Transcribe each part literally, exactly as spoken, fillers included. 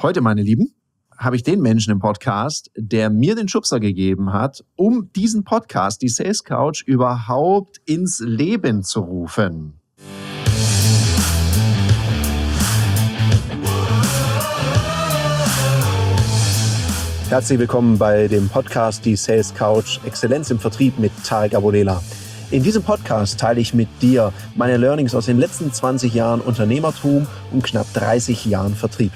Heute, meine Lieben, habe ich den Menschen im Podcast, der mir den Schubser gegeben hat, um diesen Podcast, die Sales Couch, überhaupt ins Leben zu rufen. Herzlich willkommen bei dem Podcast Die Sales Couch, Exzellenz im Vertrieb mit Tarek Abodela. In diesem Podcast teile ich mit dir meine Learnings aus den letzten zwanzig Jahren Unternehmertum und knapp dreißig Jahren Vertrieb.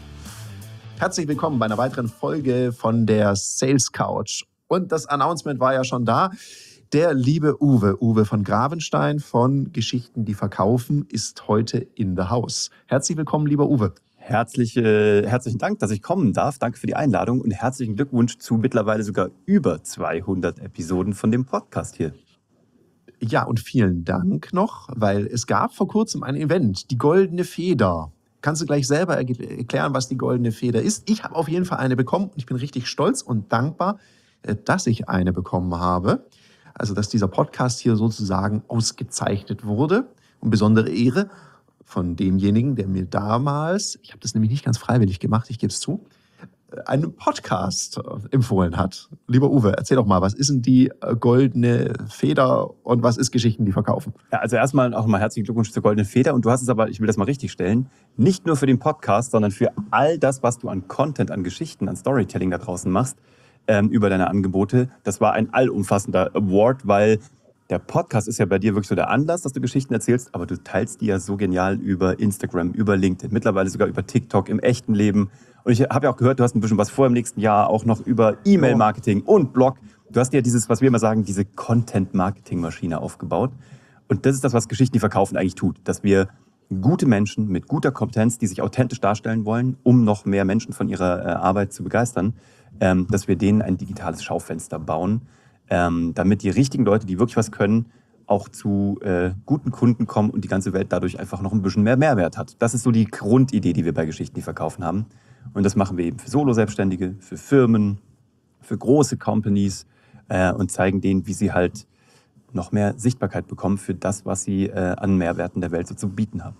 Herzlich willkommen bei einer weiteren Folge von der Sales Couch. Und das Announcement war ja schon da. Der liebe Uwe, Uwe von Gravenstein von Geschichten, die verkaufen, ist heute in the house. Herzlich willkommen, lieber Uwe. Herzlich, äh, herzlichen Dank, dass ich kommen darf. Danke für die Einladung und herzlichen Glückwunsch zu mittlerweile sogar über zweihundert Episoden von dem Podcast hier. Ja, und vielen Dank noch, weil es gab vor kurzem ein Event, die Goldene Feder. Kannst du gleich selber erklären, was die Goldene Feder ist? Ich habe auf jeden Fall eine bekommen und ich bin richtig stolz und dankbar, dass ich eine bekommen habe. Also, dass dieser Podcast hier sozusagen ausgezeichnet wurde. Und besondere Ehre von demjenigen, der mir damals, ich habe das nämlich nicht ganz freiwillig gemacht, ich gebe es zu, einen Podcast empfohlen hat. Lieber Uwe, erzähl doch mal, was ist denn die Goldene Feder und was ist Geschichten, die verkaufen? Ja, also erstmal auch mal herzlichen Glückwunsch zur Goldenen Feder. Und du hast es aber, ich will das mal richtig stellen, nicht nur für den Podcast, sondern für all das, was du an Content, an Geschichten, an Storytelling da draußen machst, ähm, über deine Angebote. Das war ein allumfassender Award, weil der Podcast ist ja bei dir wirklich so der Anlass, dass du Geschichten erzählst, aber du teilst die ja so genial über Instagram, über LinkedIn, mittlerweile sogar über TikTok im echten Leben. Und ich habe ja auch gehört, du hast ein bisschen was vor im nächsten Jahr, auch noch über E-Mail-Marketing und Blog. Du hast ja dieses, was wir immer sagen, diese Content-Marketing-Maschine aufgebaut. Und das ist das, was Geschichten, die verkaufen, eigentlich tut. Dass wir gute Menschen mit guter Kompetenz, die sich authentisch darstellen wollen, um noch mehr Menschen von ihrer äh, Arbeit zu begeistern, ähm, dass wir denen ein digitales Schaufenster bauen, ähm, damit die richtigen Leute, die wirklich was können, auch zu äh, guten Kunden kommen und die ganze Welt dadurch einfach noch ein bisschen mehr Mehrwert hat. Das ist so die Grundidee, die wir bei Geschichten, die verkaufen haben. Und das machen wir eben für Solo-Selbstständige, für Firmen, für große Companies äh, und zeigen denen, wie sie halt noch mehr Sichtbarkeit bekommen für das, was sie äh, an Mehrwerten der Welt so zu bieten haben.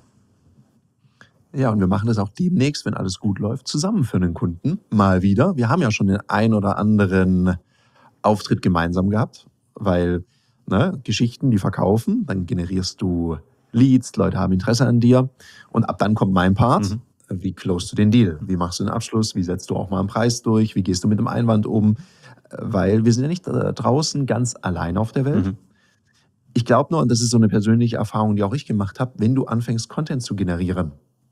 Ja, und wir machen das auch demnächst, wenn alles gut läuft, zusammen für einen Kunden. Mal wieder. Wir haben ja schon den ein oder anderen Auftritt gemeinsam gehabt, weil ne, Geschichten, die verkaufen, dann generierst du Leads, Leute haben Interesse an dir und ab dann kommt mein Part. Mhm. Wie close du den Deal? Wie machst du den Abschluss? Wie setzt du auch mal einen Preis durch? Wie gehst du mit dem Einwand um? Weil wir sind ja nicht draußen ganz allein auf der Welt. Mhm. Ich glaube nur, und das ist so eine persönliche Erfahrung, die auch ich gemacht habe, wenn du anfängst, Content zu generieren,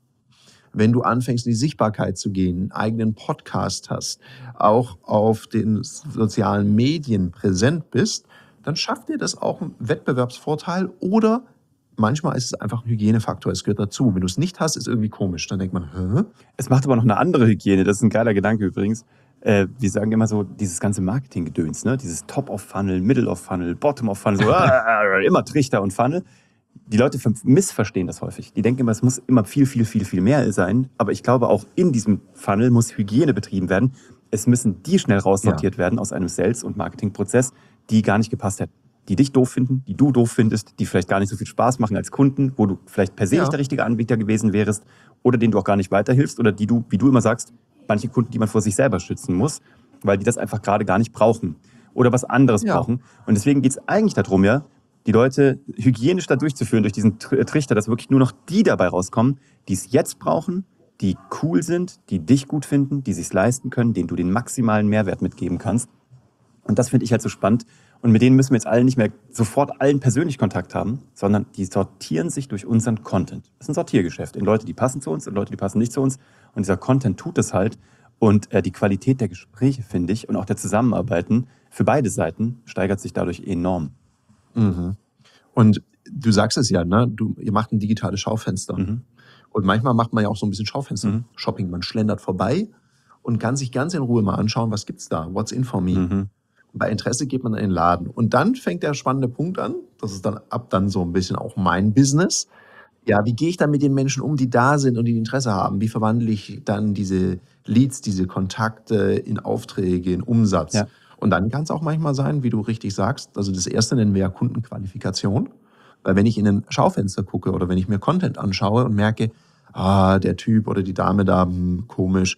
wenn du anfängst, in die Sichtbarkeit zu gehen, einen eigenen Podcast hast, auch auf den sozialen Medien präsent bist, dann schafft dir das auch einen Wettbewerbsvorteil oder manchmal ist es einfach ein Hygienefaktor, es gehört dazu. Wenn du es nicht hast, ist es irgendwie komisch. Dann denkt man, hä? Es macht aber noch eine andere Hygiene, das ist ein geiler Gedanke übrigens. Äh, wir sagen immer so, dieses ganze Marketinggedöns, ne? Dieses Top-of-Funnel, Middle-of-Funnel, Bottom-of-Funnel, so, äh, immer Trichter und Funnel. Die Leute missverstehen das häufig. Die denken immer, es muss immer viel, viel, viel, viel mehr sein. Aber ich glaube, auch in diesem Funnel muss Hygiene betrieben werden. Es müssen die schnell raussortiert ja. werden aus einem Sales- und Marketingprozess, die gar nicht gepasst hätten. Die dich doof finden, die du doof findest, die vielleicht gar nicht so viel Spaß machen als Kunden, wo du vielleicht per se ja. nicht der richtige Anbieter gewesen wärst oder denen du auch gar nicht weiterhilfst oder die du, wie du immer sagst, manche Kunden, die man vor sich selber schützen muss, weil die das einfach gerade gar nicht brauchen oder was anderes ja. brauchen. Und deswegen geht es eigentlich darum, ja, die Leute hygienisch da durchzuführen durch diesen Trichter, dass wirklich nur noch die dabei rauskommen, die es jetzt brauchen, die cool sind, die dich gut finden, die es sich leisten können, denen du den maximalen Mehrwert mitgeben kannst. Und das finde ich halt so spannend. Und mit denen müssen wir jetzt alle nicht mehr sofort allen persönlich Kontakt haben, sondern die sortieren sich durch unseren Content. Das ist ein Sortiergeschäft in Leute, die passen zu uns und Leute, die passen nicht zu uns. Und dieser Content tut es halt. Und äh, die Qualität der Gespräche, finde ich, und auch der Zusammenarbeiten für beide Seiten steigert sich dadurch enorm. Mhm. Und du sagst es ja, ne? Du, ihr macht ein digitales Schaufenster. Mhm. Und manchmal macht man ja auch so ein bisschen Schaufenster-Shopping. Mhm. Man schlendert vorbei und kann sich ganz in Ruhe mal anschauen, was gibt's da? What's in for me? Mhm. Bei Interesse geht man in den Laden. Und dann fängt der spannende Punkt an. Das ist dann ab dann so ein bisschen auch mein Business. Ja, wie gehe ich dann mit den Menschen um, die da sind und die Interesse haben? Wie verwandle ich dann diese Leads, diese Kontakte in Aufträge, in Umsatz? Ja. Und dann kann es auch manchmal sein, wie du richtig sagst, also das erste nennen wir ja Kundenqualifikation. Weil wenn ich in ein Schaufenster gucke oder wenn ich mir Content anschaue und merke, ah, der Typ oder die Dame da, hm, komisch,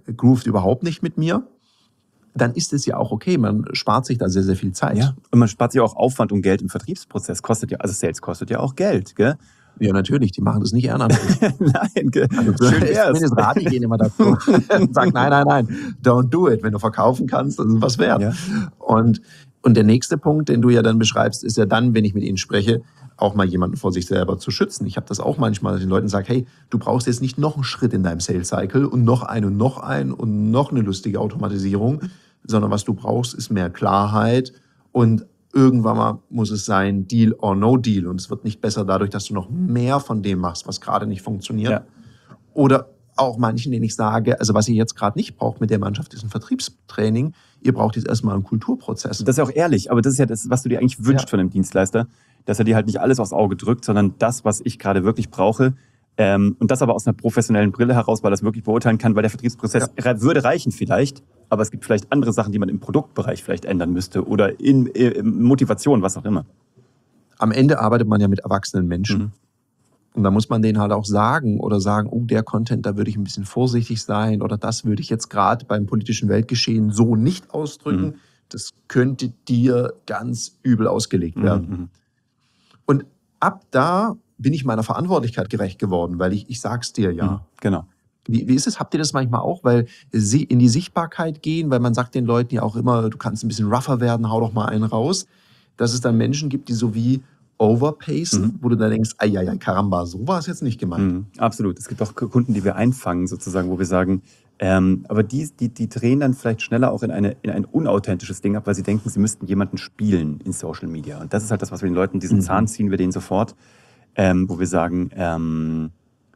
groovt überhaupt nicht mit mir, dann ist es ja auch okay. Man spart sich da sehr, sehr viel Zeit. Ja, und man spart sich auch Aufwand und Geld im Vertriebsprozess. Kostet ja, also Sales kostet ja auch Geld, gell? Ja, natürlich, die machen das nicht ehrenamtlich. Nein, gell? Also Schön ich wär's. zumindest rate ich ihnen immer dazu. Sag, nein, nein, nein, don't do it. Wenn du verkaufen kannst, das ist was wert. Ja. Und, und der nächste Punkt, den du ja dann beschreibst, ist ja dann, wenn ich mit ihnen spreche, auch mal jemanden vor sich selber zu schützen. Ich habe das auch manchmal, dass ich den Leuten sage, hey, du brauchst jetzt nicht noch einen Schritt in deinem Sales-Cycle und noch einen und noch einen und noch eine lustige Automatisierung, sondern was du brauchst, ist mehr Klarheit und irgendwann mal muss es sein, Deal or no Deal. Und es wird nicht besser dadurch, dass du noch mehr von dem machst, was gerade nicht funktioniert. Ja. Oder auch manchen, denen ich sage, also was ihr jetzt gerade nicht braucht mit der Mannschaft, ist ein Vertriebstraining. Ihr braucht jetzt erstmal einen Kulturprozess. Das ist ja auch ehrlich, aber das ist ja das, was du dir eigentlich wünschst Ja. von einem Dienstleister, dass er dir halt nicht alles aufs Auge drückt, sondern das, was ich gerade wirklich brauche. Ähm, und das aber aus einer professionellen Brille heraus, weil er das wirklich beurteilen kann, weil der Vertriebsprozess ja. würde reichen vielleicht, aber es gibt vielleicht andere Sachen, die man im Produktbereich vielleicht ändern müsste oder in, in Motivation, was auch immer. Am Ende arbeitet man ja mit erwachsenen Menschen. Mhm. Und da muss man denen halt auch sagen oder sagen, oh, der Content, da würde ich ein bisschen vorsichtig sein oder das würde ich jetzt gerade beim politischen Weltgeschehen so nicht ausdrücken. Mhm. Das könnte dir ganz übel ausgelegt werden. Mhm. Und ab da bin ich meiner Verantwortlichkeit gerecht geworden, weil ich, ich sag's dir ja. Mhm, genau. Wie, wie ist es? Habt ihr das manchmal auch? Weil sie in die Sichtbarkeit gehen, weil man sagt den Leuten ja auch immer, du kannst ein bisschen rougher werden, hau doch mal einen raus. Dass es dann Menschen gibt, die so wie overpacen, mhm. wo du dann denkst, ai, ai, ai, Karamba, so war es jetzt nicht gemeint. Mhm, absolut. Es gibt auch Kunden, die wir einfangen sozusagen, wo wir sagen, ähm, aber die, die, die drehen dann vielleicht schneller auch in, eine, in ein unauthentisches Ding ab, weil sie denken, sie müssten jemanden spielen in Social Media. Und das ist halt das, was wir den Leuten, diesen mhm. Zahn ziehen wir denen sofort, ähm, wo wir sagen, ähm,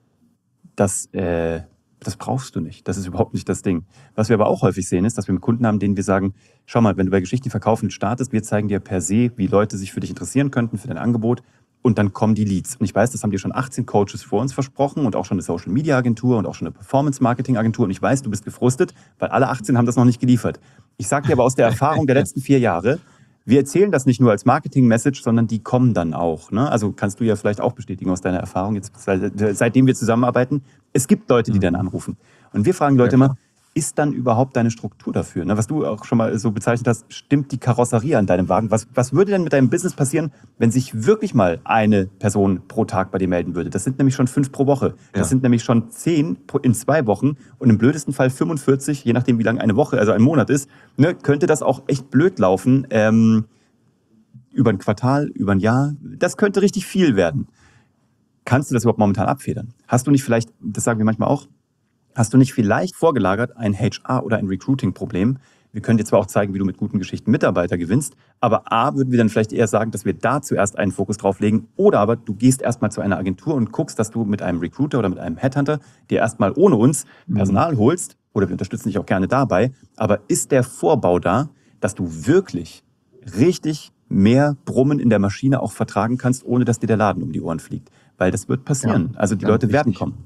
das, äh, das brauchst du nicht. Das ist überhaupt nicht das Ding. Was wir aber auch häufig sehen, ist, dass wir Kunden haben, denen wir sagen, schau mal, wenn du bei Geschichten verkaufen startest, wir zeigen dir per se, wie Leute sich für dich interessieren könnten, für dein Angebot. Und dann kommen die Leads. Und ich weiß, das haben dir schon achtzehn Coaches vor uns versprochen und auch schon eine Social-Media-Agentur und auch schon eine Performance-Marketing-Agentur. Und ich weiß, du bist gefrustet, weil alle achtzehn haben das noch nicht geliefert. Ich sage dir aber aus der Erfahrung der letzten vier Jahre, wir erzählen das nicht nur als Marketing-Message, sondern die kommen dann auch. Ne? Also kannst du ja vielleicht auch bestätigen aus deiner Erfahrung, jetzt, seitdem wir zusammenarbeiten. Es gibt Leute, die dann anrufen. Und wir fragen Leute ja, immer, ist dann überhaupt deine Struktur dafür? Ne? Was du auch schon mal so bezeichnet hast, stimmt die Karosserie an deinem Wagen? Was, was würde denn mit deinem Business passieren, wenn sich wirklich mal eine Person pro Tag bei dir melden würde? Das sind nämlich schon fünf pro Woche. Das ja. sind nämlich schon zehn in zwei Wochen und im blödesten Fall fünfundvierzig, je nachdem wie lang eine Woche, also ein Monat ist, ne, könnte das auch echt blöd laufen. Ähm, über ein Quartal, über ein Jahr. Das könnte richtig viel werden. Kannst du das überhaupt momentan abfedern? Hast du nicht vielleicht, das sagen wir manchmal auch, hast du nicht vielleicht vorgelagert ein H R- oder ein Recruiting-Problem? Wir können dir zwar auch zeigen, wie du mit guten Geschichten Mitarbeiter gewinnst, aber A, würden wir dann vielleicht eher sagen, dass wir da zuerst einen Fokus drauf legen, oder aber du gehst erstmal zu einer Agentur und guckst, dass du mit einem Recruiter oder mit einem Headhunter dir erstmal ohne uns Personal holst, oder wir unterstützen dich auch gerne dabei, aber ist der Vorbau da, dass du wirklich richtig mehr Brummen in der Maschine auch vertragen kannst, ohne dass dir der Laden um die Ohren fliegt? Weil das wird passieren. Ja, also die Leute werden wichtig. kommen.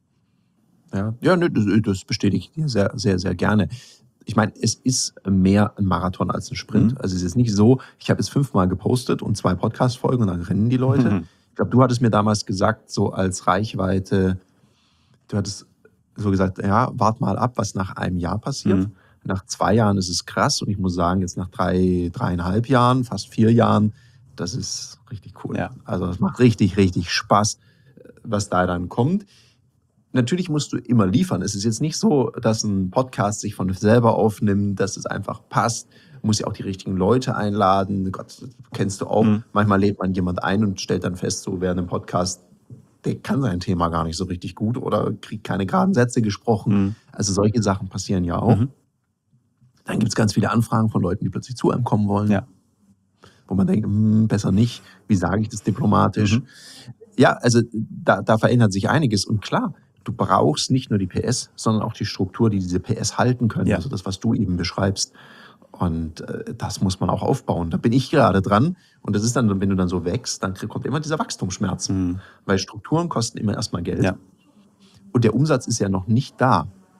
Ja, ja das, das bestätige ich dir sehr, sehr, sehr gerne. Ich meine, es ist mehr ein Marathon als ein Sprint. Mhm. Also es ist nicht so, ich habe jetzt fünfmal gepostet und zwei Podcast-Folgen und dann rennen die Leute. Mhm. Ich glaube, du hattest mir damals gesagt, so als Reichweite, du hattest so gesagt, ja, wart mal ab, was nach einem Jahr passiert. Mhm. Nach zwei Jahren ist es krass und ich muss sagen, jetzt nach drei, dreieinhalb Jahren, fast vier Jahren, das ist richtig cool. Ja. Also es macht richtig, richtig Spaß, was da dann kommt. Natürlich musst du immer liefern. Es ist jetzt nicht so, dass ein Podcast sich von selber aufnimmt, dass es einfach passt. Du musst ja auch die richtigen Leute einladen. Gott, kennst du auch. Mhm. Manchmal lädt man jemand ein und stellt dann fest, so während einem Podcast, der kann sein Thema gar nicht so richtig gut oder kriegt keine geraden Sätze gesprochen. Mhm. Also solche Sachen passieren ja auch. Mhm. Dann gibt es ganz viele Anfragen von Leuten, die plötzlich zu einem kommen wollen. Ja. Wo man denkt, hm, besser nicht. Wie sage ich das diplomatisch? Mhm. Ja, also da, da verändert sich einiges. Und klar, du brauchst nicht nur die P S, sondern auch die Struktur, die diese P S halten können. Ja. Also das, was du eben beschreibst. Und äh, das muss man auch aufbauen. Da bin ich gerade dran. Und das ist dann, wenn du dann so wächst, dann kommt immer dieser Wachstumsschmerz. Mhm. Weil Strukturen kosten immer erstmal Geld. Ja. Und der Umsatz ist ja noch nicht da.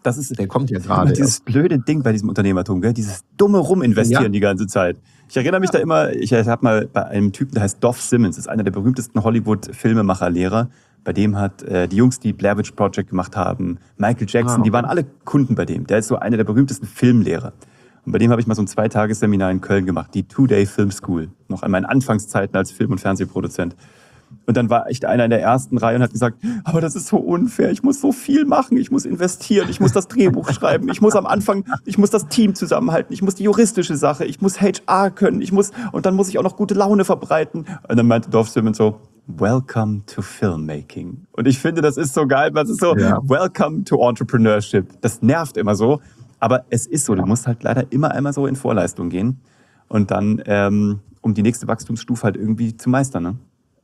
Das ist, Der kommt ja immer gerade dieses erst. blöde Ding bei diesem Unternehmertum, gell? Dieses dumme Ruminvestieren Ja. die ganze Zeit. Ich erinnere mich da immer, ich habe mal bei einem Typen, der heißt Dov Simmons, ist einer der berühmtesten Hollywood-Filmemacher-Lehrer. Bei dem hat äh, die Jungs, die Blair Witch Project gemacht haben, Michael Jackson, Ah, die okay. waren alle Kunden bei dem. Der ist so einer der berühmtesten Filmlehrer. Und bei dem habe ich mal so ein Zweitagesseminar in Köln gemacht, die Two-Day Film School, noch an meinen Anfangszeiten als Film- und Fernsehproduzent. Und dann war echt einer in der ersten Reihe und hat gesagt, aber das ist so unfair, ich muss so viel machen, ich muss investieren, ich muss das Drehbuch schreiben, ich muss am Anfang, ich muss das Team zusammenhalten, ich muss die juristische Sache, ich muss H R können, ich muss, und dann muss ich auch noch gute Laune verbreiten. Und dann meinte Dov Simmons so, welcome to filmmaking. Und ich finde, das ist so geil, weil es ist so, Ja. welcome to entrepreneurship. Das nervt immer so, aber es ist so, du musst halt leider immer einmal so in Vorleistung gehen und dann, ähm, um die nächste Wachstumsstufe halt irgendwie zu meistern, ne?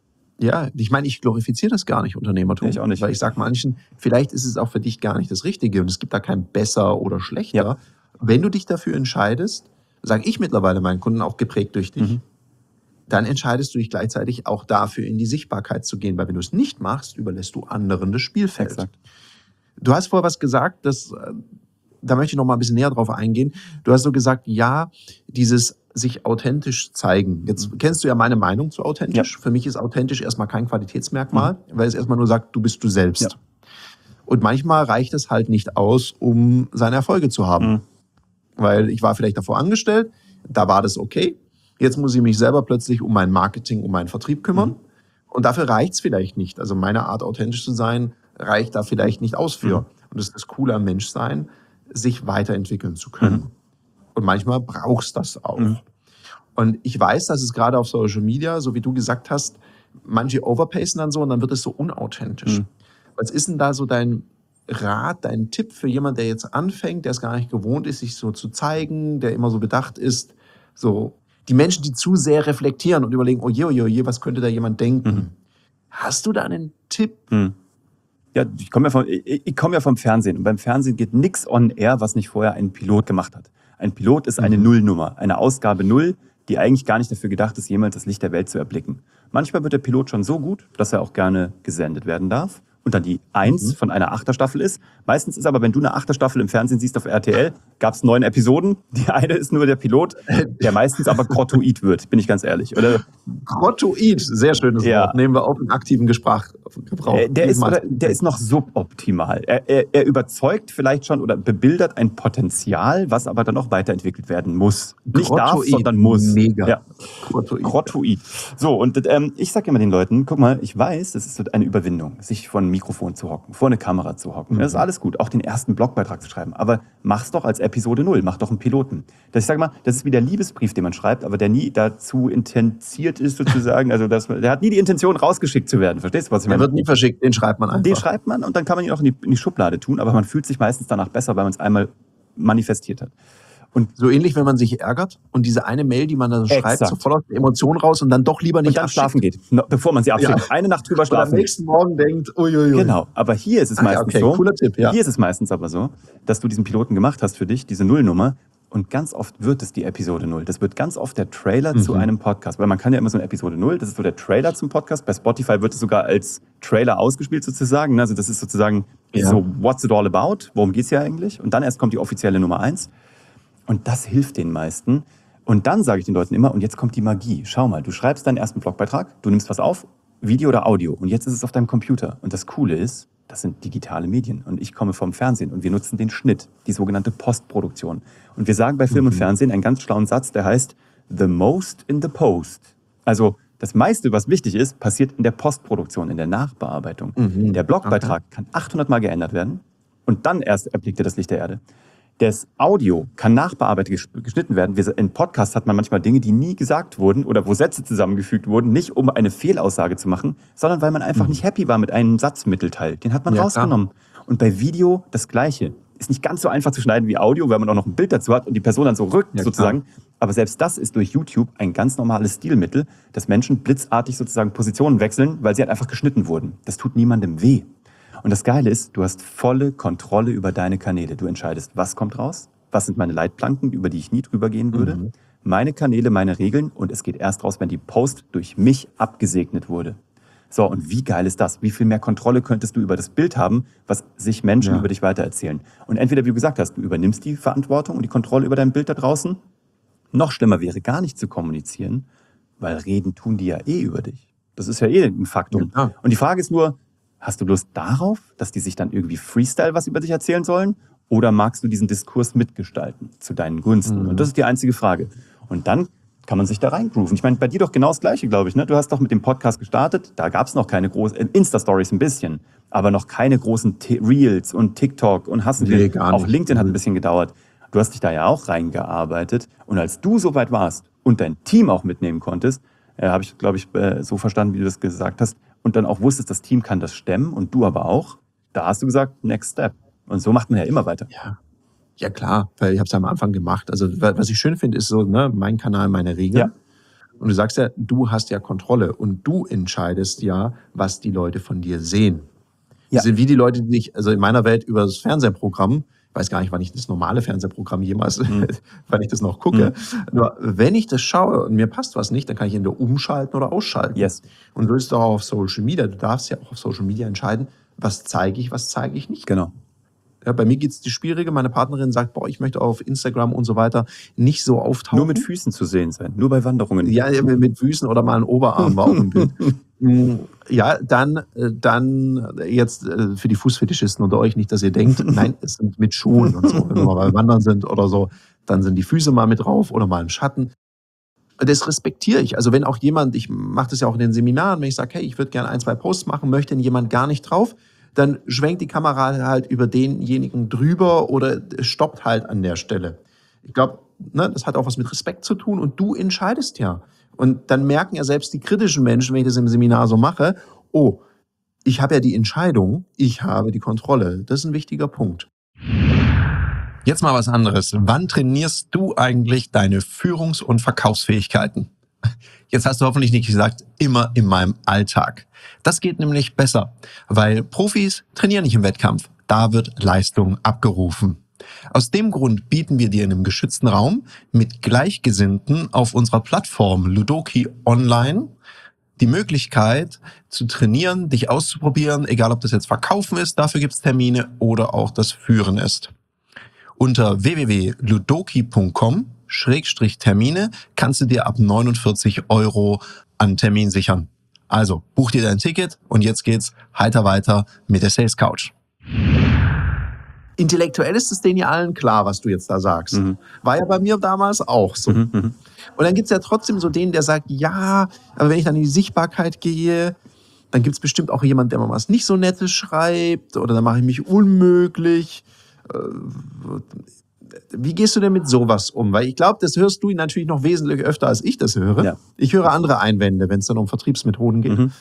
Ja, ich meine, ich glorifiziere das gar nicht, Unternehmertum. Nee, ich auch nicht. Weil ich sage manchen, vielleicht ist es auch für dich gar nicht das Richtige und es gibt da kein besser oder schlechter. Ja. Wenn du dich dafür entscheidest, sage ich mittlerweile meinen Kunden, auch geprägt durch dich, Mhm. dann entscheidest du dich gleichzeitig auch dafür, in die Sichtbarkeit zu gehen. Weil wenn du es nicht machst, überlässt du anderen das Spielfeld. Exakt. Du hast vorher was gesagt, das, äh, da möchte ich noch mal ein bisschen näher drauf eingehen. Du hast so gesagt, ja, dieses sich authentisch zeigen. Jetzt kennst du ja meine Meinung zu authentisch. Für mich ist authentisch erstmal kein Qualitätsmerkmal, weil es erstmal nur sagt, du bist du selbst. Ja. Und manchmal reicht es halt nicht aus, um seine Erfolge zu haben. Mhm. Weil ich war vielleicht davor angestellt, da war das okay. Jetzt muss ich mich selber plötzlich um mein Marketing, um meinen Vertrieb kümmern. Mhm. Und dafür reicht es vielleicht nicht. Also meine Art, authentisch zu sein, reicht da vielleicht nicht aus für. Mhm. Und das ist das Coole am Menschsein, sich weiterentwickeln zu können. Mhm. Und manchmal brauchst du das auch. Mhm. Und ich weiß, dass es gerade auf Social Media, so wie du gesagt hast, manche overpacen dann so und dann wird es so unauthentisch. Mhm. Was ist denn da so dein Rat, dein Tipp für jemanden, der jetzt anfängt, der es gar nicht gewohnt ist, sich so zu zeigen, der immer so bedacht ist, so die Menschen, die zu sehr reflektieren und überlegen, oh je, oh je, oh je, was könnte da jemand denken? Mhm. Hast du da einen Tipp? Hm. Ja, ich komme ja, vom- ich, ich komm ja vom Fernsehen und beim Fernsehen geht nichts on air, was nicht vorher ein Pilot gemacht hat. Ein Pilot ist eine Mhm. Nullnummer, eine Ausgabe Null, die eigentlich gar nicht dafür gedacht ist, jemals das Licht der Welt zu erblicken. Manchmal wird der Pilot schon so gut, dass er auch gerne gesendet werden darf und dann die Eins Mhm. von einer Achterstaffel ist. Meistens ist aber, wenn du eine Achterstaffel im Fernsehen siehst auf R T L, gab es neun Episoden. Die eine ist nur der Pilot, der meistens aber grottoid wird, bin ich ganz ehrlich. Oder Grottoid, sehr schönes Ja. Wort. Nehmen wir auch im aktiven Gesprach, Gebrauch. Äh, der, ist, Mal- oder, der ist noch suboptimal. Er, er, er überzeugt vielleicht schon oder bebildert ein Potenzial, was aber dann auch weiterentwickelt werden muss. Nicht darf, Grottoid, sondern muss. Mega. Ja. Grottoid. Grottoid. So, und ähm, ich sage immer den Leuten, guck mal, ich weiß, es ist so eine Überwindung, sich vor ein Mikrofon zu hocken, vor eine Kamera zu hocken. Mhm. Das ist alles gut, auch den ersten Blogbeitrag zu schreiben. Aber mach's doch als Episode Null, mach doch einen Piloten. Das, ich sage mal, das ist wie der Liebesbrief, den man schreibt, aber der nie dazu intensiert ist sozusagen. Also das, der hat nie die Intention, rausgeschickt zu werden. Verstehst du, was ich Der meine? wird nie verschickt, den schreibt man einfach. Den schreibt man und dann kann man ihn auch in die, in die Schublade tun, aber man fühlt sich meistens danach besser, weil man es einmal manifestiert hat. So ähnlich, wenn man sich ärgert und diese eine Mail, die man da so schreibt, Exakt. sofort aus der Emotion raus und dann doch lieber Und nicht dann abschickt. schlafen geht, no- bevor man sie abschickt. Eine Nacht drüber Und am schlafen geht. nächsten Morgen denkt, uiuiui. Genau, aber hier ist es Ah, ja, meistens okay, so, cooler Tipp, ja. hier ist es meistens aber so, dass du diesen Piloten gemacht hast für dich, diese Nullnummer, und ganz oft wird es die Episode Null. Das wird ganz oft der Trailer zu Mhm. einem Podcast, weil man kann ja immer so eine Episode Null, das ist so der Trailer zum Podcast. Bei Spotify wird es sogar als Trailer ausgespielt sozusagen. Also das ist sozusagen Ja. so, what's it all about? Worum geht's hier eigentlich? Und dann erst kommt die offizielle Nummer eins. Und das hilft den meisten. Und dann sage ich den Leuten immer, und jetzt kommt die Magie. Schau mal, du schreibst deinen ersten Blogbeitrag, du nimmst was auf, Video oder Audio, und jetzt ist es auf deinem Computer. Und das Coole ist, das sind digitale Medien. Und ich komme vom Fernsehen und wir nutzen den Schnitt, die sogenannte Postproduktion. Und wir sagen bei Film und Fernsehen einen ganz schlauen Satz, der heißt, the most in the post. Also das meiste, was wichtig ist, passiert in der Postproduktion, in der Nachbearbeitung. Mhm. Der Blogbeitrag kann achthundert Mal geändert werden und dann erst erblickt er das Licht der Erde. Das Audio kann nachbearbeitet ges- geschnitten werden. Wir, in Podcasts hat man manchmal Dinge, die nie gesagt wurden oder wo Sätze zusammengefügt wurden, nicht um eine Fehlaussage zu machen, sondern weil man einfach nicht happy war mit einem Satzmittelteil. Den hat man Ja, rausgenommen. Und bei Video das Gleiche. Ist nicht ganz so einfach zu schneiden wie Audio, weil man auch noch ein Bild dazu hat und die Person dann so rückt Ja, sozusagen. Aber selbst das ist durch YouTube ein ganz normales Stilmittel, dass Menschen blitzartig sozusagen Positionen wechseln, weil sie halt einfach geschnitten wurden. Das tut niemandem weh. Und das Geile ist, du hast volle Kontrolle über deine Kanäle. Du entscheidest, was kommt raus, was sind meine Leitplanken, über die ich nie drüber gehen würde, Mhm. meine Kanäle, meine Regeln, und es geht erst raus, wenn die Post durch mich abgesegnet wurde. So, und wie geil ist das? Wie viel mehr Kontrolle könntest du über das Bild haben, was sich Menschen Ja. über dich weitererzählen? Und entweder, wie du gesagt hast, du übernimmst die Verantwortung und die Kontrolle über dein Bild da draußen. Noch schlimmer wäre, gar nicht zu kommunizieren, weil reden tun die ja eh über dich. Das ist ja eh ein Faktum. Ja. Und die Frage ist nur, hast du Lust darauf, dass die sich dann irgendwie Freestyle was über dich erzählen sollen? Oder magst du diesen Diskurs mitgestalten zu deinen Gunsten? Mhm. Und das ist die einzige Frage. Und dann kann man sich da reingrooven. Ich meine, bei dir doch genau das Gleiche, glaube ich. Ne? Du hast doch mit dem Podcast gestartet. Da gab es noch keine großen, äh, Insta-Stories ein bisschen, aber noch keine großen T- Reels und TikTok und hast Nee, gar auch nicht. LinkedIn hat ein Mhm. bisschen gedauert. Du hast dich da ja auch reingearbeitet. Und als du so weit warst und dein Team auch mitnehmen konntest, äh, habe ich, glaube ich, äh, so verstanden, wie du das gesagt hast, und dann auch wusstest, das Team kann das stemmen und du aber auch, da hast du gesagt, next step. Und so macht man ja immer weiter. Ja. Ja klar, weil ich habe es ja am Anfang gemacht. Also wa- was ich schön finde, ist so, ne, mein Kanal, meine Regeln. Ja. Und du sagst ja, du hast ja Kontrolle und du entscheidest ja, was die Leute von dir sehen. Ja. Das sind wie die Leute, die dich, also in meiner Welt über das Fernsehprogramm, ich weiß gar nicht, wann ich das normale Fernsehprogramm jemals, Mhm. wann ich das noch gucke. Nur wenn ich das schaue und mir passt was nicht, dann kann ich entweder umschalten oder ausschalten. Yes. Und du bist auch auf Social Media, du darfst ja auch auf Social Media entscheiden, was zeige ich, was zeige ich nicht. Genau. Ja, bei mir geht's die schwierige. Meine Partnerin sagt, boah, ich möchte auf Instagram und so weiter nicht so auftauchen. Nur mit Füßen zu sehen sein, nur bei Wanderungen. Ja, mit mit Füßen oder mal ein Oberarm war auch im Bild. Mm, Ja, dann, äh, dann jetzt äh, für die Fußfetischisten unter euch nicht, dass ihr denkt, nein, es sind mit Schuhen und so. Wenn wir mal beim Wandern sind oder so, dann sind die Füße mal mit drauf oder mal im Schatten. Das respektiere ich. Also wenn auch jemand, ich mache das ja auch in den Seminaren, wenn ich sage, hey, ich würde gerne ein, zwei Posts machen, möchte denn jemand gar nicht drauf, dann schwenkt die Kamera halt über denjenigen drüber oder stoppt halt an der Stelle. Ich glaube, ne, das hat auch was mit Respekt zu tun und du entscheidest ja. Und dann merken ja selbst die kritischen Menschen, wenn ich das im Seminar so mache, oh, ich habe ja die Entscheidung, ich habe die Kontrolle. Das ist ein wichtiger Punkt. Jetzt mal was anderes. Wann trainierst du eigentlich deine Führungs- und Verkaufsfähigkeiten? Jetzt hast du hoffentlich nicht gesagt, immer in meinem Alltag. Das geht nämlich besser, weil Profis trainieren nicht im Wettkampf. Da wird Leistung abgerufen. Aus dem Grund bieten wir dir in einem geschützten Raum mit Gleichgesinnten auf unserer Plattform Ludoki Online die Möglichkeit zu trainieren, dich auszuprobieren, egal ob das jetzt Verkaufen ist, dafür gibt es Termine, oder auch das Führen ist. Unter w w w punkt ludoki punkt com Schrägstrich Termine kannst du dir ab neunundvierzig Euro an Termin sichern. Also buch dir dein Ticket und jetzt geht's heiter weiter mit der Sales Couch. Intellektuell ist es denen ja allen klar, was du jetzt da sagst. Mhm. War ja bei mir damals auch so. Mhm, mhm. Und dann gibt's ja trotzdem so den, der sagt, ja, aber wenn ich dann in die Sichtbarkeit gehe, dann gibt's bestimmt auch jemand, der mal was nicht so Nettes schreibt oder dann mache ich mich unmöglich. Äh, Wie gehst du denn mit sowas um? Weil ich glaube, das hörst du natürlich noch wesentlich öfter, als ich das höre. Ja. Ich höre andere Einwände, wenn es dann um Vertriebsmethoden geht. Mhm.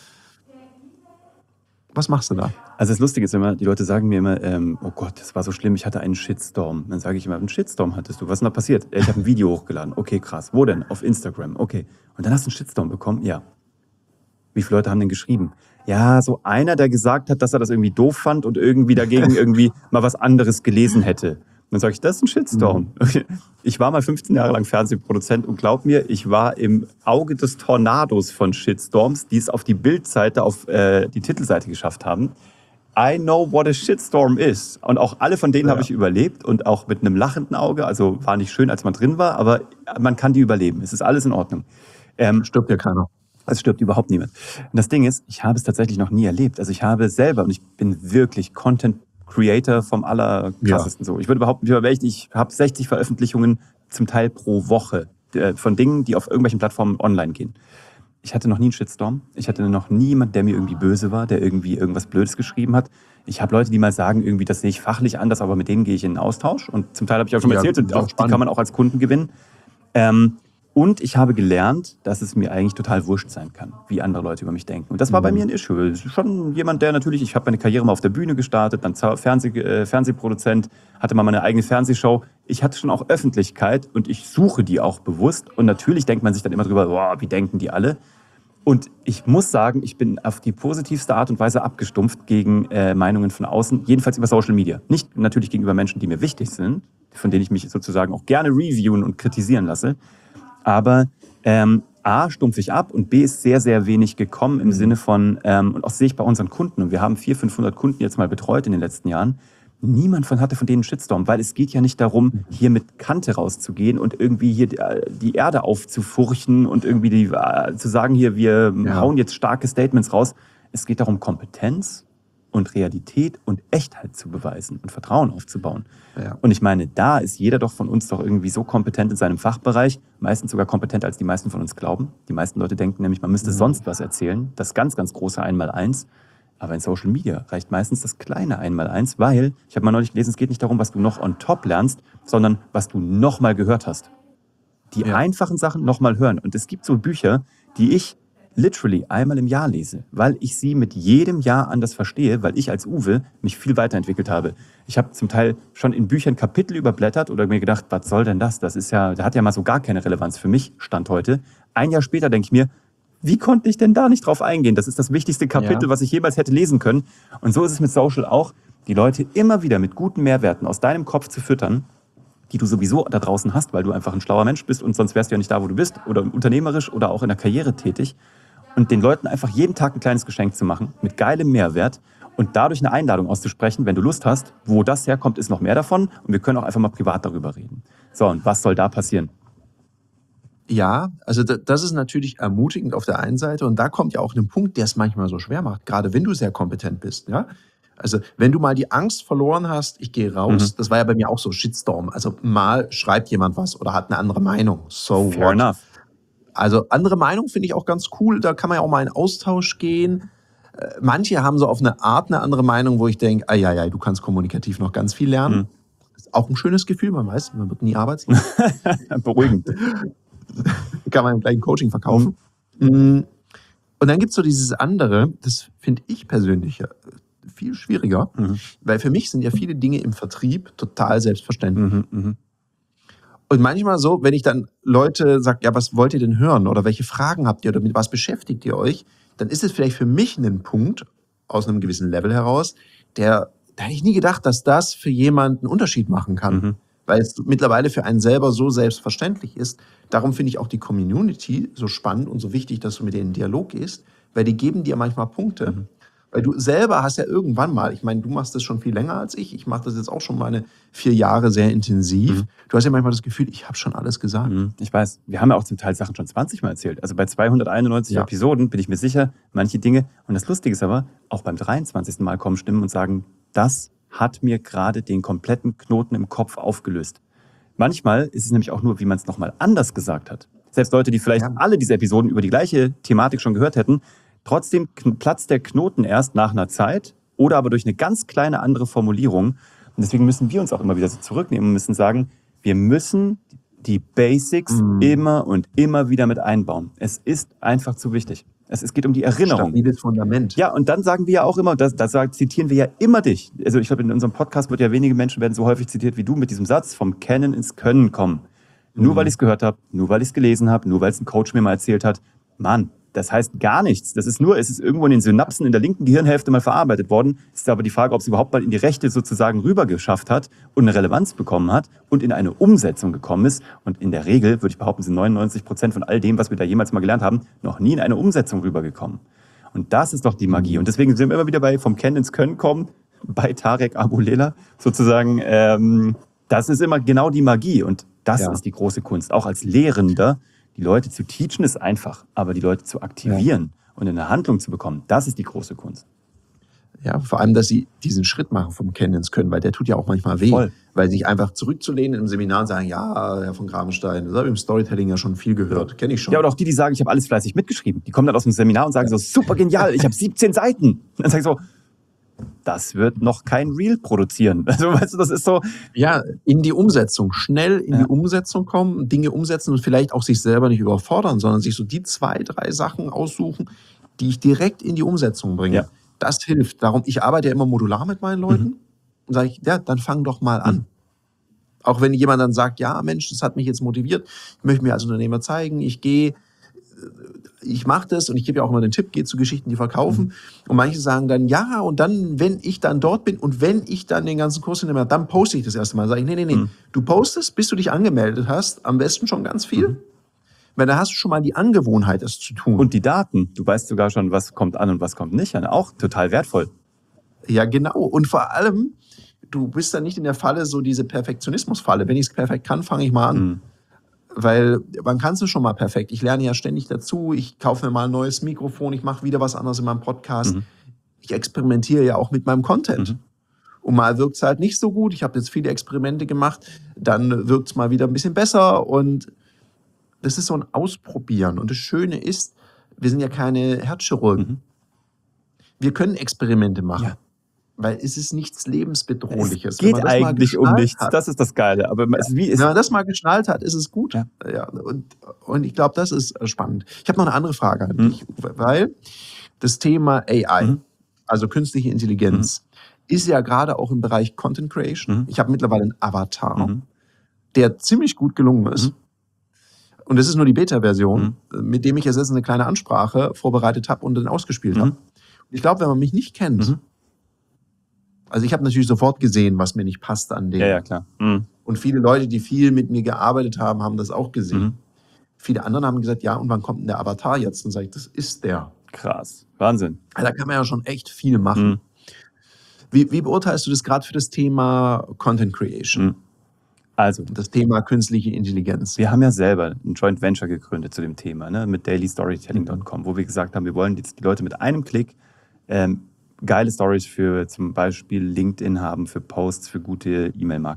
Was machst du da? Also das Lustige ist immer, die Leute sagen mir immer, ähm, oh Gott, das war so schlimm, ich hatte einen Shitstorm. Dann sage ich immer, einen Shitstorm hattest du, was ist denn da passiert? Ich habe ein Video hochgeladen. Okay, krass. Wo denn? Auf Instagram. Okay. Und dann hast du einen Shitstorm bekommen? Ja. Wie viele Leute haben denn geschrieben? Ja, so einer, der gesagt hat, dass er das irgendwie doof fand und irgendwie dagegen irgendwie mal was anderes gelesen hätte. Und dann sage ich, das ist ein Shitstorm. Okay. Ich war mal fünfzehn Jahre lang Fernsehproduzent und glaub mir, ich war im Auge des Tornados von Shitstorms, die es auf die Bildseite, auf äh, die Titelseite geschafft haben. I know what a Shitstorm is. Und auch alle von denen Ja. habe ich überlebt und auch mit einem lachenden Auge. Also war nicht schön, als man drin war, aber man kann die überleben. Es ist alles in Ordnung. Ähm, Stirbt ja keiner. Es stirbt überhaupt niemand. Und das Ding ist, ich habe es tatsächlich noch nie erlebt. Also ich habe selber, und ich bin wirklich Content Creator vom allerkrassesten so. Ich würde behaupten, ich habe sechzig Veröffentlichungen zum Teil pro Woche äh, von Dingen, die auf irgendwelchen Plattformen online gehen. Ich hatte noch nie einen Shitstorm. Ich hatte noch nie jemand, der mir irgendwie böse war, der irgendwie irgendwas Blödes geschrieben hat. Ich habe Leute, die mal sagen, irgendwie, das sehe ich fachlich anders, aber mit denen gehe ich in den Austausch. Und zum Teil habe ich auch schon mal Ja, erzählt, und das ist auch auch, die spannend. kann man auch als Kunden gewinnen. Ähm, Und ich habe gelernt, dass es mir eigentlich total wurscht sein kann, wie andere Leute über mich denken. Und das war bei Mhm. mir ein Issue. Es ist schon jemand, der natürlich, ich habe meine Karriere mal auf der Bühne gestartet, dann Fernseh, äh, Fernsehproduzent, hatte mal meine eigene Fernsehshow. Ich hatte schon auch Öffentlichkeit und ich suche die auch bewusst. Und natürlich denkt man sich dann immer drüber, boah, wie denken die alle? Und ich muss sagen, ich bin auf die positivste Art und Weise abgestumpft gegen äh, Meinungen von außen, jedenfalls über Social Media. Nicht natürlich gegenüber Menschen, die mir wichtig sind, von denen ich mich sozusagen auch gerne reviewen und kritisieren lasse. Aber ähm, A, stumpf ich ab und B, ist sehr, sehr wenig gekommen im Mhm. Sinne von, ähm, und auch sehe ich bei unseren Kunden, und wir haben vierhundert, fünfhundert Kunden jetzt mal betreut in den letzten Jahren, niemand von hatte von denen einen Shitstorm, weil es geht ja nicht darum, hier mit Kante rauszugehen und irgendwie hier die Erde aufzufurchen und irgendwie die, äh, zu sagen, hier, wir Ja. hauen jetzt starke Statements raus. Es geht darum, Kompetenz und Realität und Echtheit zu beweisen und Vertrauen aufzubauen. Ja. Und ich meine, da ist jeder doch von uns doch irgendwie so kompetent in seinem Fachbereich, meistens sogar kompetenter, als die meisten von uns glauben. Die meisten Leute denken nämlich, man müsste Mhm. sonst was erzählen, das ganz, ganz große Einmaleins. Aber in Social Media reicht meistens das kleine Einmaleins, weil, ich habe mal neulich gelesen, es geht nicht darum, was du noch on top lernst, sondern was du nochmal gehört hast. Die Ja. einfachen Sachen nochmal hören. Und es gibt so Bücher, die ich literally einmal im Jahr lese, weil ich sie mit jedem Jahr anders verstehe, weil ich als Uwe mich viel weiterentwickelt habe. Ich habe zum Teil schon in Büchern Kapitel überblättert oder mir gedacht, was soll denn das? Das ist ja, das hat ja mal so gar keine Relevanz für mich, Stand heute. Ein Jahr später denke ich mir, wie konnte ich denn da nicht drauf eingehen? Das ist das wichtigste Kapitel, Ja. was ich jemals hätte lesen können. Und so ist es mit Social auch, die Leute immer wieder mit guten Mehrwerten aus deinem Kopf zu füttern, die du sowieso da draußen hast, weil du einfach ein schlauer Mensch bist und sonst wärst du ja nicht da, wo du bist oder unternehmerisch oder auch in der Karriere tätig. Und den Leuten einfach jeden Tag ein kleines Geschenk zu machen, mit geilem Mehrwert und dadurch eine Einladung auszusprechen, wenn du Lust hast, wo das herkommt, ist noch mehr davon und wir können auch einfach mal privat darüber reden. So, und was soll da passieren? Ja, also da- das ist natürlich ermutigend auf der einen Seite und da kommt ja auch ein Punkt, der es manchmal so schwer macht, gerade wenn du sehr kompetent bist. Ja? Also wenn du mal die Angst verloren hast, ich gehe raus, Mhm. das war ja bei mir auch so Shitstorm. Also mal schreibt jemand was oder hat eine andere Meinung. So Fair what? enough. Also andere Meinung finde ich auch ganz cool, da kann man ja auch mal in Austausch gehen. Äh, Manche haben so auf eine Art eine andere Meinung, wo ich denke, ah ja, ja, du kannst kommunikativ noch ganz viel lernen. Mhm. Ist auch ein schönes Gefühl, man weiß, man wird nie arbeitslos. Beruhigend. Kann man gleich ein Coaching verkaufen. Mhm. Und dann gibt es so dieses andere, das finde ich persönlich ja viel schwieriger, Mhm. weil für mich sind ja viele Dinge im Vertrieb total selbstverständlich. Mhm. Mhm. Und manchmal so, wenn ich dann Leute sage, ja, was wollt ihr denn hören oder welche Fragen habt ihr oder mit was beschäftigt ihr euch, dann ist es vielleicht für mich ein Punkt aus einem gewissen Level heraus, der, da hätte ich nie gedacht, dass das für jemanden einen Unterschied machen kann. Mhm. Weil es mittlerweile für einen selber so selbstverständlich ist. Darum finde ich auch die Community so spannend und so wichtig, dass du mit denen in Dialog gehst, weil die geben dir manchmal Punkte. Mhm. Weil du selber hast ja irgendwann mal, ich meine, du machst das schon viel länger als ich, ich mache das jetzt auch schon meine vier Jahre sehr intensiv. Mhm. Du hast ja manchmal das Gefühl, ich habe schon alles gesagt. Mhm. Ich weiß, wir haben ja auch zum Teil Sachen schon zwanzig Mal erzählt. Also bei zweihunderteinundneunzig Ja. Episoden bin ich mir sicher, manche Dinge, und das Lustige ist aber, auch beim dreiundzwanzigsten Mal kommen Stimmen und sagen, das hat mir gerade den kompletten Knoten im Kopf aufgelöst. Manchmal ist es nämlich auch nur, wie man es nochmal anders gesagt hat. Selbst Leute, die vielleicht Ja. alle diese Episoden über die gleiche Thematik schon gehört hätten, trotzdem kn- platzt der Knoten erst nach einer Zeit oder aber durch eine ganz kleine andere Formulierung. Und deswegen müssen wir uns auch immer wieder so zurücknehmen und müssen sagen, wir müssen die Basics Mhm. immer und immer wieder mit einbauen. Es ist einfach zu wichtig. Es, es geht um die Erinnerung. Stabiles Fundament. Ja, und dann sagen wir ja auch immer, das, das sagt, zitieren wir ja immer dich. Also ich glaube, in unserem Podcast wird ja wenige Menschen werden so häufig zitiert wie du mit diesem Satz, vom Kennen ins Können kommen. Nur Mhm. weil ich es gehört habe, nur weil ich es gelesen habe, nur weil es ein Coach mir mal erzählt hat. Mann, das heißt gar nichts. Das ist nur, es ist irgendwo in den Synapsen in der linken Gehirnhälfte mal verarbeitet worden. Es ist aber die Frage, ob es überhaupt mal in die rechte sozusagen rüber geschafft hat und eine Relevanz bekommen hat und in eine Umsetzung gekommen ist. Und in der Regel, würde ich behaupten, sind neunundneunzig Prozent von all dem, was wir da jemals mal gelernt haben, noch nie in eine Umsetzung rübergekommen. Und das ist doch die Magie. Und deswegen sind wir immer wieder bei vom Kennen ins Können kommen, bei Tarek Abulela sozusagen. Ähm, das ist immer genau die Magie. Und das Ja. ist die große Kunst. Auch als Lehrender, die Leute zu teachen ist einfach, aber die Leute zu aktivieren und in eine Handlung zu bekommen, das ist die große Kunst. Ja, vor allem, dass sie diesen Schritt machen vom Kennen ins Können, weil der tut ja auch manchmal weh. Voll. Weil sich einfach zurückzulehnen im Seminar und sagen, ja, Herr von Grabenstein, das habe ich im Storytelling ja schon viel gehört, kenne ich schon. Ja, oder auch die, die sagen, ich habe alles fleißig mitgeschrieben. Die kommen dann aus dem Seminar und sagen so, super genial, ich habe siebzehn Seiten. Und dann sage ich so, das wird noch kein Reel produzieren. Also, weißt du, das ist so, Ja, in die Umsetzung, schnell in Ja. die Umsetzung kommen, Dinge umsetzen und vielleicht auch sich selber nicht überfordern, sondern sich so die zwei, drei Sachen aussuchen, die ich direkt in die Umsetzung bringe. Ja. Das hilft. Darum, ich arbeite ja immer modular mit meinen Leuten Mhm. und sage ich, ja, dann fang doch mal an. Mhm. Auch wenn jemand dann sagt, ja, Mensch, das hat mich jetzt motiviert, ich möchte mir als Unternehmer zeigen, ich gehe, ich mache das und ich gebe ja auch immer den Tipp, geh zu Geschichten, die verkaufen. Mhm. Und manche sagen dann, ja, und dann, wenn ich dann dort bin und wenn ich dann den ganzen Kurs hinterher, dann poste ich das erste Mal. Sage ich, nee, nee, nee, Mhm. du postest, bis du dich angemeldet hast, am besten schon ganz viel. Mhm. Weil da hast du schon mal die Angewohnheit, das zu tun. Und die Daten, du weißt sogar schon, was kommt an und was kommt nicht an, auch total wertvoll. Ja, genau. Und vor allem, du bist dann nicht in der Falle, so diese Perfektionismus-Falle. Wenn ich es perfekt kann, fange ich mal an. Mhm. Weil man kann es schon mal perfekt. Ich lerne ja ständig dazu. Ich kaufe mir mal ein neues Mikrofon. Ich mache wieder was anderes in meinem Podcast. Mhm. Ich experimentiere ja auch mit meinem Content. Mhm. Und mal wirkt es halt nicht so gut. Ich habe jetzt viele Experimente gemacht. Dann wirkt es mal wieder ein bisschen besser. Und das ist so ein Ausprobieren. Und das Schöne ist, wir sind ja keine Herzchirurgen. Mhm. Wir können Experimente machen. Ja. Weil es ist nichts Lebensbedrohliches. Es geht eigentlich um nichts. Hat, das ist das Geile. Aber es ist wie, es wenn man das mal geschnallt hat, ist es gut. Ja. Ja, und, und ich glaube, das ist spannend. Ich habe noch eine andere Frage an Mhm. dich, weil das Thema A I, Mhm. also künstliche Intelligenz, mhm. ist ja gerade auch im Bereich Content Creation. Mhm. Ich habe mittlerweile einen Avatar, Mhm. der ziemlich gut gelungen ist. Mhm. Und das ist nur die Beta-Version, Mhm. mit dem ich jetzt eine kleine Ansprache vorbereitet habe und dann ausgespielt Mhm. habe. Ich glaube, wenn man mich nicht kennt, Mhm. also ich habe natürlich sofort gesehen, was mir nicht passt an dem. Ja, ja, klar. Mhm. Und viele Leute, die viel mit mir gearbeitet haben, haben das auch gesehen. Mhm. Viele andere haben gesagt, ja, und wann kommt denn der Avatar jetzt? Und sage ich, das ist der. Krass. Wahnsinn. Also da kann man ja schon echt viel machen. Mhm. Wie, wie beurteilst du das gerade für das Thema Content Creation? Mhm. Also, Das Thema künstliche Intelligenz. wir haben ja selber ein Joint Venture gegründet zu dem Thema, ne, mit daily storytelling Punkt com, wo wir gesagt haben, wir wollen jetzt die Leute mit einem Klick ähm, geile Stories für zum Beispiel LinkedIn haben, für Posts, für gute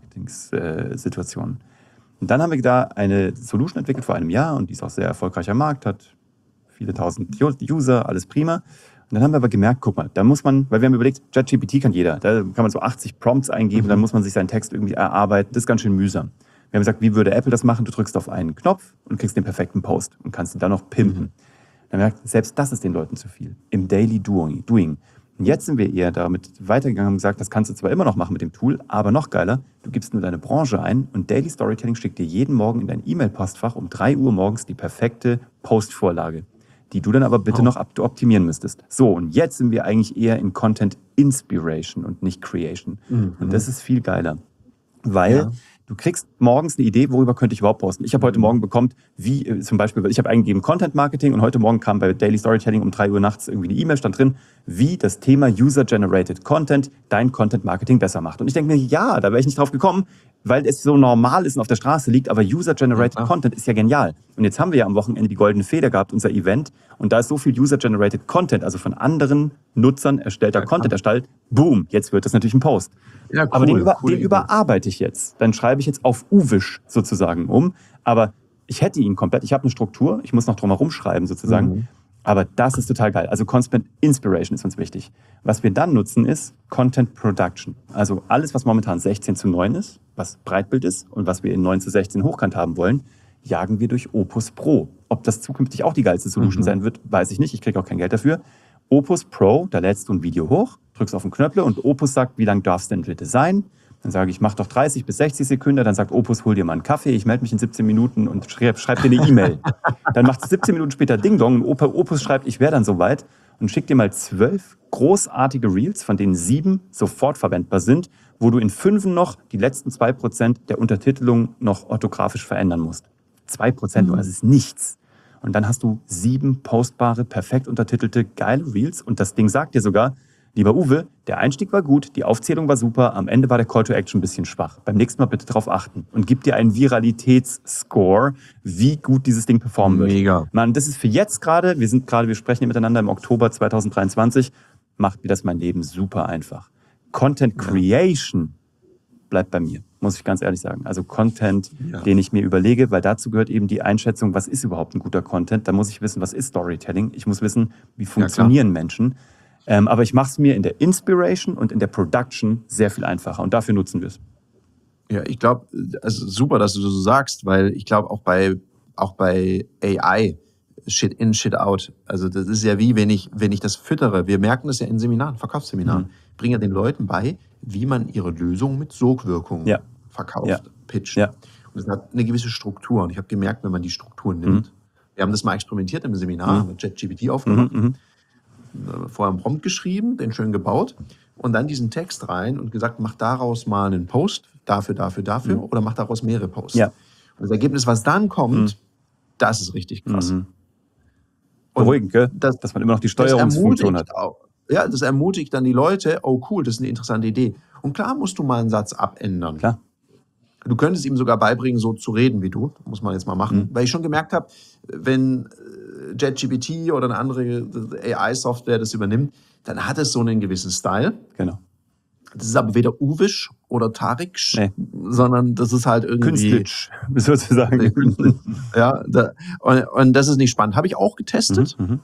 E-Mail-Marketing-Situationen. Und dann haben wir da eine Solution entwickelt vor einem Jahr und die ist auch sehr erfolgreich am Markt, hat viele tausend User, alles prima. Und dann haben wir aber gemerkt, guck mal, da muss man, weil wir haben überlegt, ChatGPT kann jeder, da kann man so achtzig Prompts eingeben, mhm. dann muss man sich seinen Text irgendwie erarbeiten, das ist ganz schön mühsam. Wir haben gesagt, wie würde Apple das machen? Du drückst auf einen Knopf und kriegst den perfekten Post und kannst ihn dann noch pimpen. Mhm. Dann haben wir gesagt, selbst das ist den Leuten zu viel, im Daily Doing. Und jetzt sind wir eher damit weitergegangen und gesagt, das kannst du zwar immer noch machen mit dem Tool, aber noch geiler, du gibst nur deine Branche ein und Daily Storytelling schickt dir jeden Morgen in dein E-Mail-Postfach um drei Uhr morgens die perfekte Postvorlage, die du dann aber bitte oh. noch optimieren müsstest. So, und jetzt sind wir eigentlich eher in Content Inspiration und nicht Creation. Mhm. Und das ist viel geiler, weil ja. du kriegst morgens eine Idee, worüber könnte ich überhaupt posten. Ich habe heute Morgen bekommen, wie äh, zum Beispiel, ich habe eingegeben Content Marketing und heute Morgen kam bei Daily Storytelling um drei Uhr nachts irgendwie eine E-Mail, stand drin, wie das Thema User-Generated Content dein Content Marketing besser macht. Und ich denke mir, ja, da wäre ich nicht drauf gekommen, weil es so normal ist und auf der Straße liegt, aber User-Generated ja. Content ist ja genial. Und jetzt haben wir ja am Wochenende die Goldene Feder gehabt, unser Event, und da ist so viel User-Generated Content, also von anderen Nutzern erstellter ja, Content erstellt, boom, jetzt wird das natürlich ein Post. Ja, cool, aber den, über, cool, den überarbeite ich jetzt. Dann schreibe ich jetzt auf Uwisch sozusagen um, aber ich hätte ihn komplett, ich habe eine Struktur, ich muss noch drum herum schreiben sozusagen, mhm. aber das ist total geil. Also Constant Inspiration ist uns wichtig. Was wir dann nutzen ist Content Production. Also alles, was momentan sechzehn zu neun ist, was Breitbild ist und was wir in neun zu sechzehn hochkant haben wollen, jagen wir durch Opus Pro. Ob das zukünftig auch die geilste Solution mhm. sein wird, weiß ich nicht. Ich kriege auch kein Geld dafür. Opus Pro, da lädst du ein Video hoch, drückst auf den Knöpfle und Opus sagt, wie lang darf es denn bitte sein? Dann sage ich, mach doch dreißig bis sechzig Sekunden. Dann sagt Opus, hol dir mal einen Kaffee. Ich melde mich in siebzehn Minuten und schreib, schreib dir eine E-Mail. Dann macht es siebzehn Minuten später Ding-Dong und Opus schreibt, ich wäre dann soweit und schickt dir mal zwölf großartige Reels, von denen sieben sofort verwendbar sind, wo du in fünfen noch die letzten zwei Prozent der Untertitelung noch orthografisch verändern musst. zwei Prozent, mhm. das ist nichts. Und dann hast du sieben postbare, perfekt untertitelte, geile Reels. Und das Ding sagt dir sogar, lieber Uwe, der Einstieg war gut, die Aufzählung war super, am Ende war der Call to Action ein bisschen schwach. Beim nächsten Mal bitte darauf achten. Und gib dir einen Viralitätsscore, wie gut dieses Ding performen wird. Mega. Mann, das ist für jetzt gerade, wir sind gerade, wir sprechen hier miteinander im Oktober zwanzig dreiundzwanzig, macht mir das mein Leben super einfach. Content Creation bleibt bei mir, muss ich ganz ehrlich sagen. Also Content, ja. den ich mir überlege, weil dazu gehört eben die Einschätzung, was ist überhaupt ein guter Content. Da muss ich wissen, was ist Storytelling. Ich muss wissen, wie funktionieren ja, Menschen. Ähm, aber ich mache es mir in der Inspiration und in der Production sehr viel einfacher. Und dafür nutzen wir es. Ja, ich glaube, also super, dass du das so sagst, weil ich glaube auch bei, auch bei A I, Shit in, Shit out. Also das ist ja wie, wenn ich, wenn ich das füttere. Wir merken das ja in Seminaren, Verkaufsseminaren. Mhm. Bringen ja den Leuten bei, wie man ihre Lösung mit Sogwirkung ja. verkauft, ja. pitcht. Ja. Und das hat eine gewisse Struktur. Und ich habe gemerkt, wenn man die Struktur nimmt, mhm. wir haben das mal experimentiert im Seminar, mhm. mit ChatGPT aufgemacht, mhm. vorher einen Prompt geschrieben, den schön gebaut und dann diesen Text rein und gesagt, mach daraus mal einen Post, dafür, dafür, dafür, mhm. oder mach daraus mehrere Posts. Ja. Und das Ergebnis, was dann kommt, mhm. Das ist richtig krass. Mhm. Beruhigend, gell? Das, dass man immer noch die Steuerungsfunktion hat. Auch, ja, das ermutigt dann die Leute, oh cool, das ist eine interessante Idee. Und klar musst du mal einen Satz abändern. Klar. Du könntest ihm sogar beibringen, so zu reden wie du. Muss man jetzt mal machen. Mhm. Weil ich schon gemerkt habe, wenn ChatGPT oder eine andere A I-Software das übernimmt, dann hat es so einen gewissen Style. Genau. Das ist aber weder Uwisch oder Tariksch, nee. sondern das ist halt irgendwie... Künstlich, sozusagen. Ja, da, und, und das ist nicht spannend. Habe ich auch getestet. Mhm,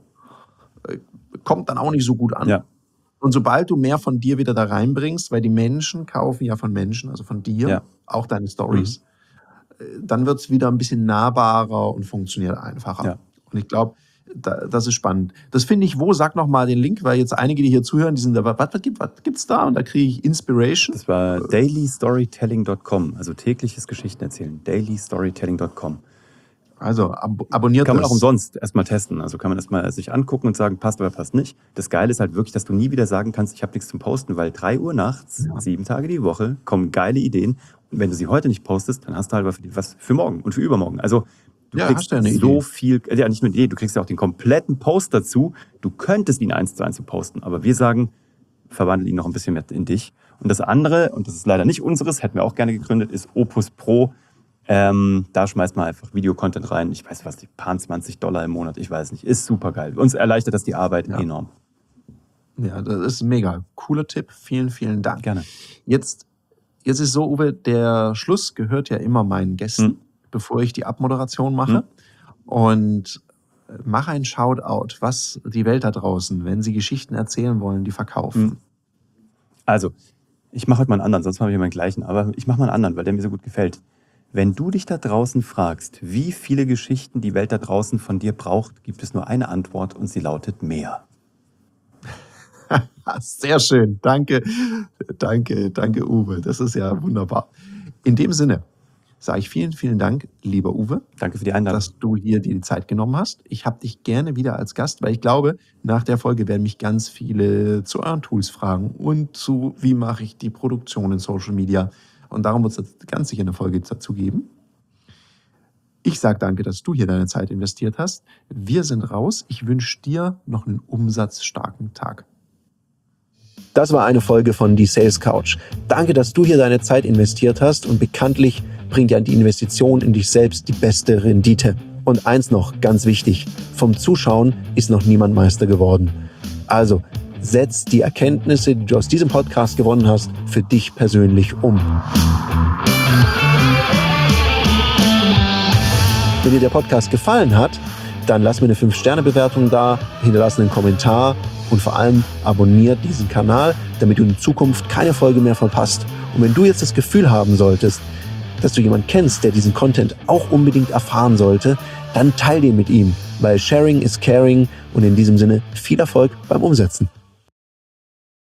kommt dann auch nicht so gut an. Ja. Und sobald du mehr von dir wieder da reinbringst, weil die Menschen kaufen ja von Menschen, also von dir, ja. auch deine Stories, mhm. dann wird es wieder ein bisschen nahbarer und funktioniert einfacher. Ja. Und ich glaube, da, das ist spannend. Das finde ich wo, sag noch mal den Link, weil jetzt einige, die hier zuhören, die sind da, was, was, gibt, was gibt's da? Und da kriege ich Inspiration. Das war daily storytelling dot com, also tägliches Geschichten erzählen, daily storytelling dot com. Also ab abonniert Kann man das. auch umsonst erstmal testen. Also kann man erstmal sich angucken und sagen, passt oder passt nicht. Das Geile ist halt wirklich, dass du nie wieder sagen kannst, ich habe nichts zum Posten, weil drei Uhr nachts, ja. sieben Tage die Woche, kommen geile Ideen. Und wenn du sie heute nicht postest, dann hast du halt was für morgen und für übermorgen. Also du ja, kriegst hast ja eine so Idee. viel, ja nicht nur eine Idee, du kriegst ja auch den kompletten Post dazu. Du könntest ihn eins zu eins posten, aber wir sagen, verwandle ihn noch ein bisschen mehr in dich. Und das andere, und das ist leider nicht unseres, hätten wir auch gerne gegründet, ist Opus Pro. Ähm, da schmeißt man einfach Videocontent rein. Ich weiß was, die paar zwanzig Dollar im Monat, ich weiß nicht. Ist super geil. Uns erleichtert das die Arbeit ja. enorm. Ja, das ist mega. Cooler Tipp. Vielen, vielen Dank. Gerne. Jetzt, jetzt ist so, Uwe, der Schluss gehört ja immer meinen Gästen, hm. bevor ich die Abmoderation mache. Hm. Und mach ein Shoutout, was die Welt da draußen, wenn sie Geschichten erzählen wollen, die verkaufen. Hm. Also, ich mache heute mal einen anderen, sonst mache ich immer den gleichen. Aber ich mache mal einen anderen, weil der mir so gut gefällt. Wenn du dich da draußen fragst, wie viele Geschichten die Welt da draußen von dir braucht, gibt es nur eine Antwort und sie lautet mehr. Sehr schön. Danke, danke, danke, Uwe. Das ist ja wunderbar. In dem Sinne sage ich vielen, vielen Dank, lieber Uwe. Danke für die Einladung. Dass du hier dir die Zeit genommen hast. Ich habe dich gerne wieder als Gast, weil ich glaube, nach der Folge werden mich ganz viele zu euren Tools fragen und zu, wie mache ich die Produktion in Social Media. Und darum wird es ganz sicher eine Folge dazu geben. Ich sage danke, dass du hier deine Zeit investiert hast. Wir sind raus. Ich wünsche dir noch einen umsatzstarken Tag. Das war eine Folge von Die Sales Couch. Danke, dass du hier deine Zeit investiert hast und bekanntlich bringt ja die Investition in dich selbst die beste Rendite. Und eins noch, ganz wichtig, vom Zuschauen ist noch niemand Meister geworden. Also, setz die Erkenntnisse, die du aus diesem Podcast gewonnen hast, für dich persönlich um. Wenn dir der Podcast gefallen hat, dann lass mir eine fünf Sterne Bewertung da, hinterlass einen Kommentar und vor allem abonniere diesen Kanal, damit du in Zukunft keine Folge mehr verpasst. Und wenn du jetzt das Gefühl haben solltest, dass du jemanden kennst, der diesen Content auch unbedingt erfahren sollte, dann teile den mit ihm, weil Sharing is Caring und in diesem Sinne viel Erfolg beim Umsetzen.